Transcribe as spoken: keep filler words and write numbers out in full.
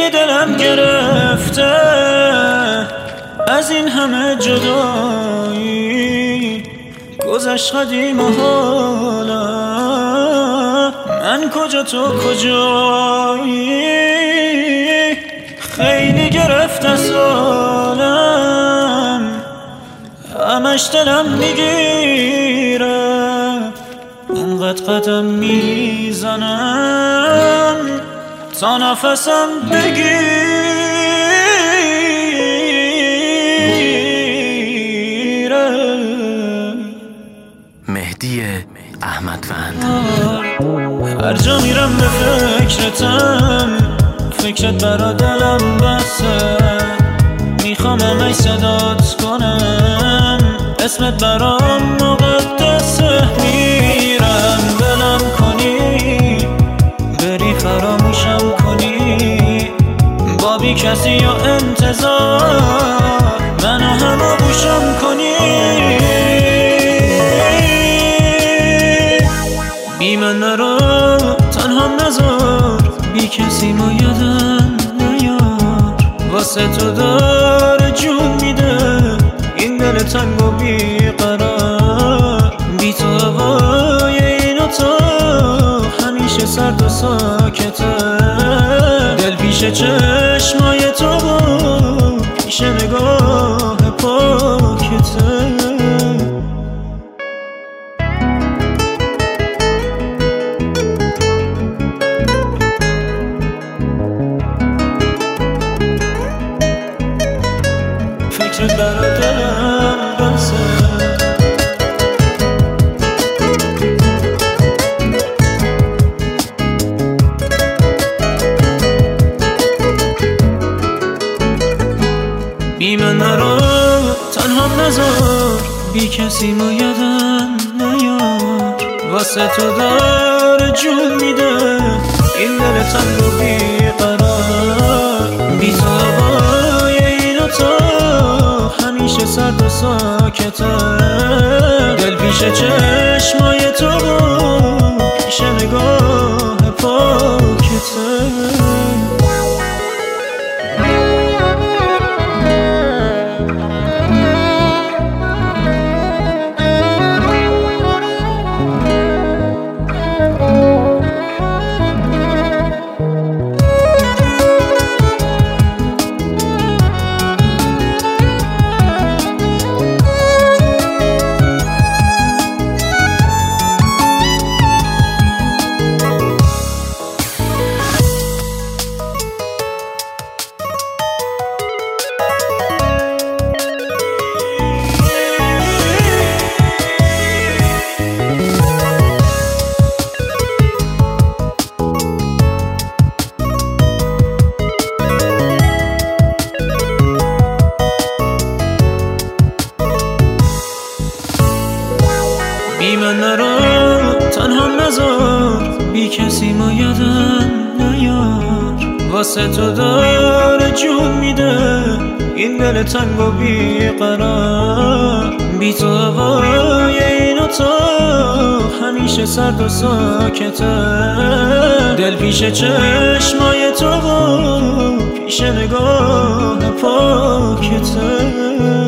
خیلی دلم گرفته از این همه جدایی، گذشت قدیم و حالا من کجا تو کجایی. خیلی گرفته سالم همش دلم میگیره، انقدر قدم میزنم تا نفسم بگیره. مهدی احمدوند. هر جا میرم به فکرتم، فکرت برا دلم بسه، میخوام همه صدات کنم، اسمت برام مقدسه. میرم بلم کنی بری فراموشم کنی، با بی کسی یا انتظار منو همه بوشم کنی. بی من نرو تنها نذار، بی کسی ما یادم نیار، واسه تو داره جون میده این دل تنگ و بی قرار. بی تو هوای این اتاق همیشه سرد و ساکته، دل پیش چشمای تو و پیش نگاه پاکته. فکرت برا دلم بسه، بی من نرو تنها نذار، بی کسی ما یادم نیار، واسه تو داره جون میده این دل تنگ و بی قرار. بی تو هوای این اتاق همیشه سرد و ساکته، دل پیش چشمای تو و پیش نگاه پاکته. بی من نرو تنها نذار، بی کسی ما یادم نیار، واسه تو داره جون میده این دل تنگ و بی قرار. بی تو هوای این اتاق همیشه سرد و ساکته، دل پیش چشمای تو و پیش نگاه پاکته.